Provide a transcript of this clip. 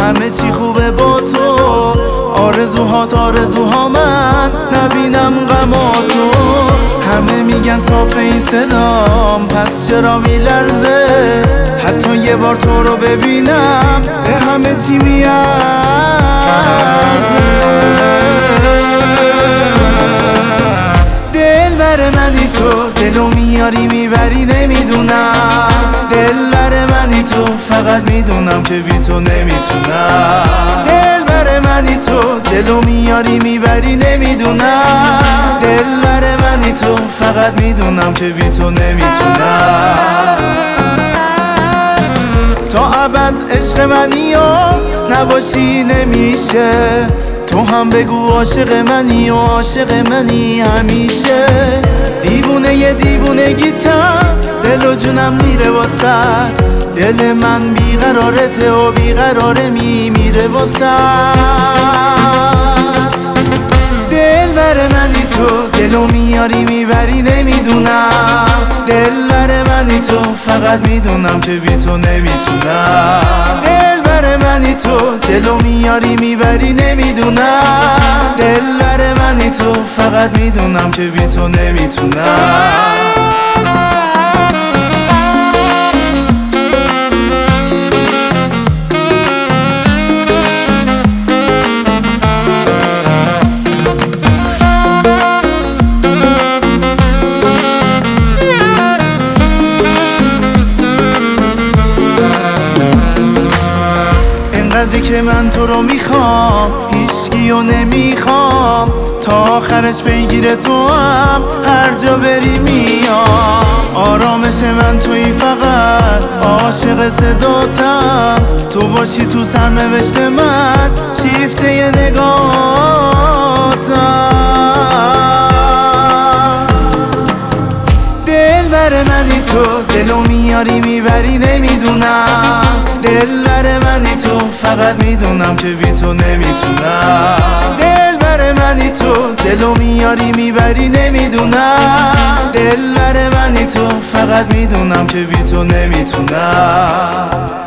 همه چی خوبه با تو، آرزوها من نبینم غماتو. همه میگن صاف این صدام، پس چرا میلرزه؟ حتی یه بار تو رو ببینم به همه چی میارزه. دلبر منی تو، دلو میاری میبری نمیدونم. دلبر منی تو، فقط میدونم که بی تو نمیتونم. دلبر منی تو، دلو میاری میبری نمیدونم. دلبر منی تو، فقط میدونم که بی تو نمیتونم. تا ابد عشق منی و نباشی نمیشه. تو هم بگو عاشق منی و عاشق منی همیشه. دیوونه دیوونگیتم، دل و جونم میره واسط. دل من بیقرارته و بیقراره میمیره واسط. دلبر منی تو، دلو میاری میبری نمیدونم. دلبر منی تو، فقط میدونم که بی تو نمیتونم. دلبر منی تو، دلو میاری میبری نمیدونم. دلبر منی تو، فقط میدونم که بی تو نمیتونم. اینقدری که من تو رو میخوام، هیچکیو نمیخوام. تا آخرش بگیره تو هم هر جا بری میام. آرامش من توی، فقط عاشق صداتم. تو باشی تو سرنوشت من، شیفته نگاهتم. دلبر منی تو، دلو میاری میبری نمیدونم. دلبر منی تو، فقط میدونم که بی تو نمیتونم. دلبر منی تو، دلو میاری میبری نمیدونم. دلبر منی تو، فقط میدونم که بی تو نمیتونم.